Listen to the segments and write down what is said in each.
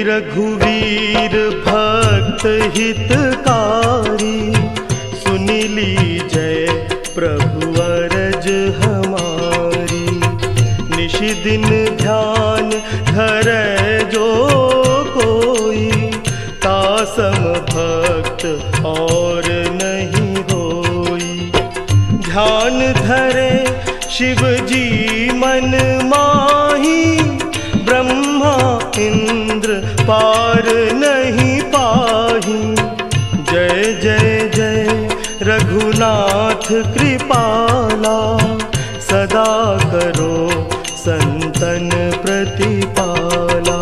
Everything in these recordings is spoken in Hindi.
रघुवीर भक्त हितकारी, सुनि लीजय प्रभु अरज हमारी। निश दिन ध्यान धरै जो कोई, तासम भक्त और नहीं होई। ध्यान धरे शिव जी मन माही, ब्रह्मा इंद्र पार नहीं पाही। जय जय जय रघुनाथ कृपाला, सदा करो संतन प्रतिपाला।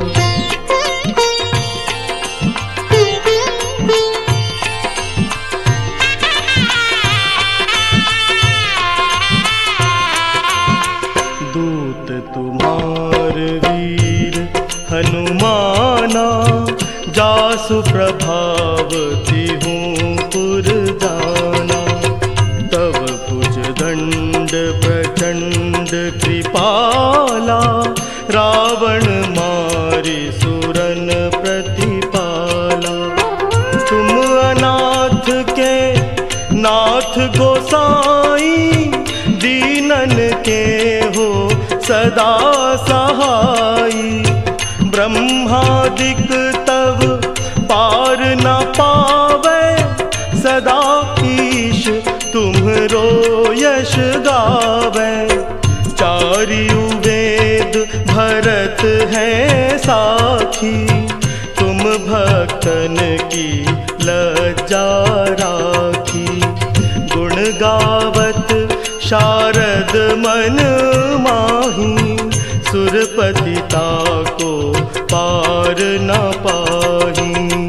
दूत तुम्हार वीर हनुमाना, जासु प्रभाव तिहूँ पुर जाना। तब भुज दंड प्रचंड कृपाला, रावण मारि सुरन प्रतिपाला। तुम अनाथ के नाथ गोसाई, दीनन के हो सदा सहाई। ब्रह्मादिक तब पार न पावे, सदा ईश तुम्हरो यश गावे। चारियु वेद भरत है साखी, तुम भक्तन की लज्जा राखी। गुण गावत शारद मन माही, सुरपति ताको पार न पाही।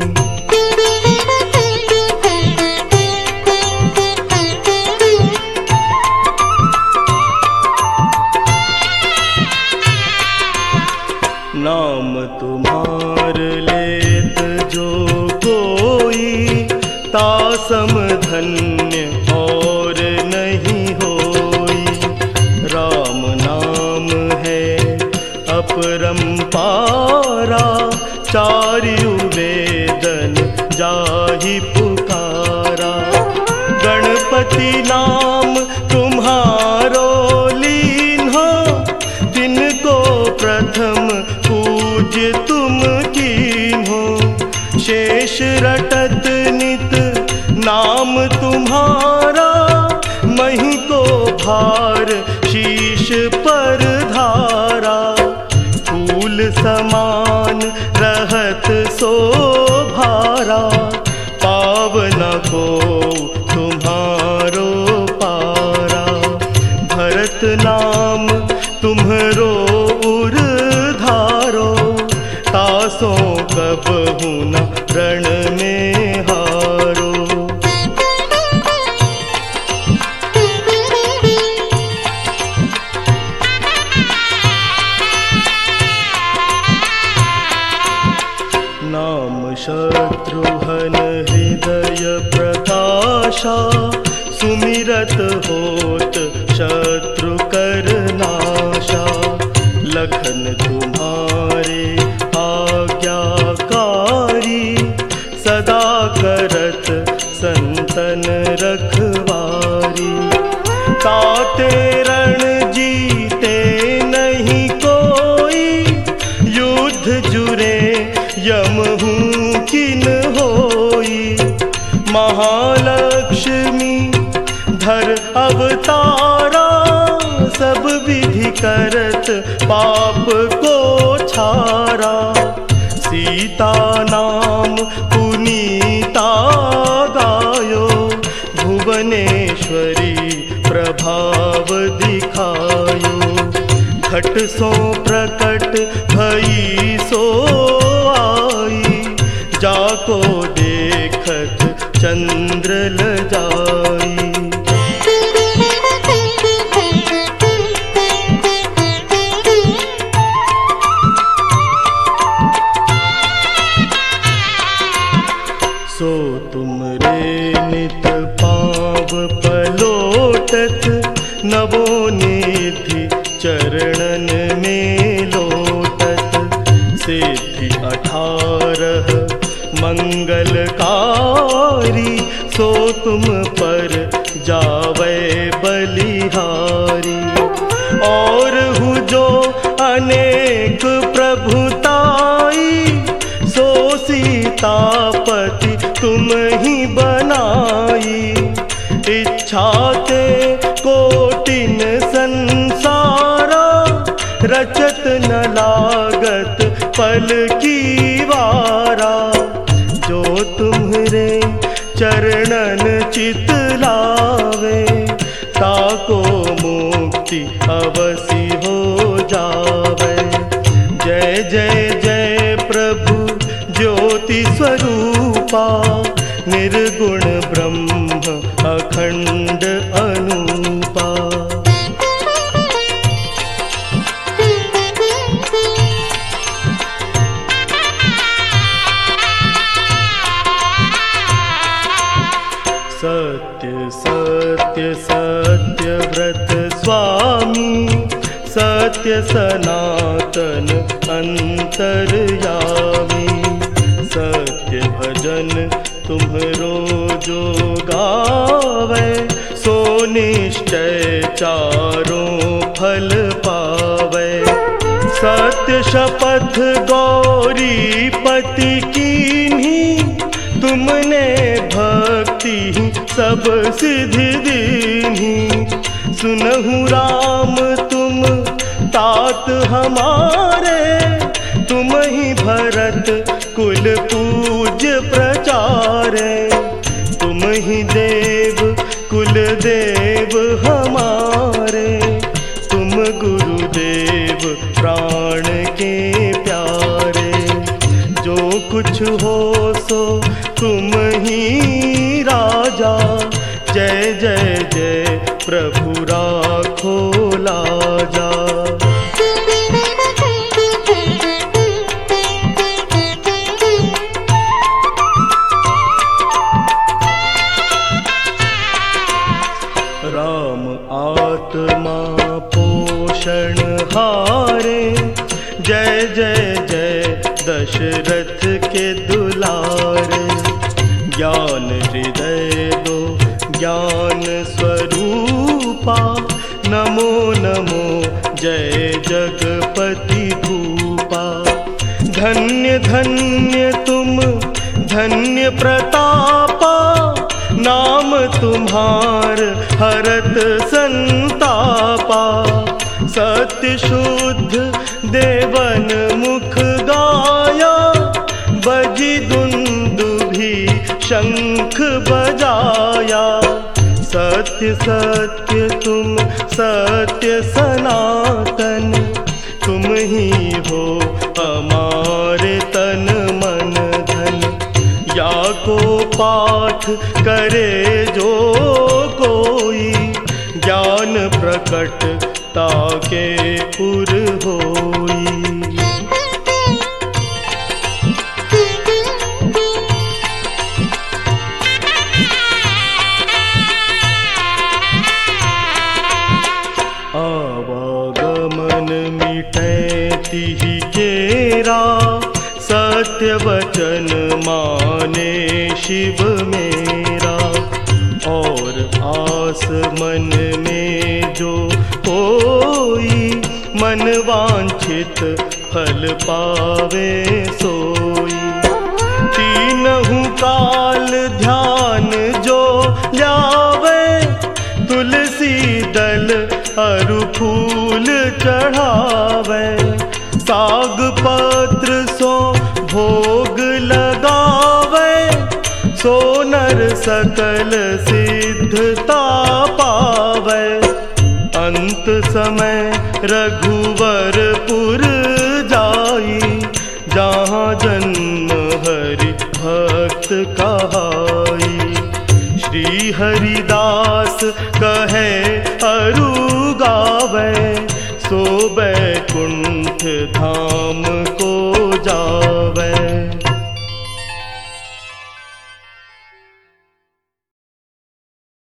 नाम तुम्हार लेत जो कोई, तासम धन्य और नहीं होई। राम नाम है अपरंपारा, चारियु वेदन जाहि पुकारा। गणपति नाम तुम्हारो लीन्हो, तिनको प्रथम पूज्य तुम कीन्हो। शेष रटत नित नाम तुम्हारा, मही को भार शीश पर धारा। फूल समान रहत शोभारा, पावना को तुम्हारो पारा। भरत नाम तुम्हरो उर धारो, तासों कबहु न रण में हारो। नाम शत्रुघ्न हृदय प्रकाशा, सुमिरत होत शत्रु कर नाशा। लखन तुम्हारे आज्ञाकारी, सदा करत संतन रखवारी। ताते रण जीते नहीं कोई, युद्ध जुरे यमहू किन होई। महालक्ष्मी धर अवतारा, सब विधि करत पाप को छारा। सीता नाम पुनीता गायो, भुवनेश्वरी प्रभाव दिखायो। घट सो प्रकट भई सो आई, जाको देखत चंद्र लजाई। सो तुमरे नित पाव पलोटत, नवोनिधि चरणन में लोटत। सिद्धि 18 मंगलकारी, सो तुम पर जावे बलिहारी। और हु जो अनेक प्रभुताई, सो सीतापति तुम ही बनाई। इच्छा ते कोटिन संसारा, रचत न लागत पल की वारा। जो तुम्हरे चरणन चित लावे, ताको मुक्ति अवसि हो जावे। जय जय जय प्रभु ज्योति स्वरूपा, निर्गुण ब्रह्म अखंड अनूपा। सत्य सत्य सत्य व्रत स्वामी, सत्य सनातन अंतर्यामी। सत्य भजन तुम्हरो जो गावे, सो निश्चय चारों फल पावे। सत्य शपथ गौरी पति कीन्ही, तुमने भक्ति सब सिद्धि दीन्ही। सुनहु राम तुम तात हमारे, तुम ही भरत कुल पूज्य प्रचारे। तुम ही देव कुल देव हमारे, तुम गुरुदेव प्राण के प्यारे। जो कुछ हो सो तुम ही राजा, जय जय जय प्रभु राखो लाजा। राम आत्मा पोषण हारे, जय जय जय दशरथ के दुलारे। ज्ञान हृदय दो ज्ञान स्वरूपा, नमो नमो जय जगपति भूपा। धन्य धन्य तुम धन्य प्रतापा, नाम तुम्हार हरत संतापा। सत्य शुद्ध देवन मुख गाया, बजी दुंदुभी शंख बजाया। सत्य सत्य तुम सत्य सनातन, तुम ही हो हमारे तन मन धन। या को पाठ करे जो कोई, ज्ञान प्रकट ताके पुर होई। आवागमन मिटै तिहि केरा, सत्य वचन माने शिव मेरा। और आस मन में जो कोई, मन वांछित फल पावे सोई। तीनहु काल ध्यान जो लावे, तुलसी दल अरु फूल चढ़ावे। साग पत्र सो भोग लगावे, सो नर सकल सिद्धता पावे। अंत समय रघुवरपुर जाई, जहाँ जन्म हरि भक्त कहाई। श्री हरिदास कहे अरु गावे, सो बैकुंठ धाम को जावे।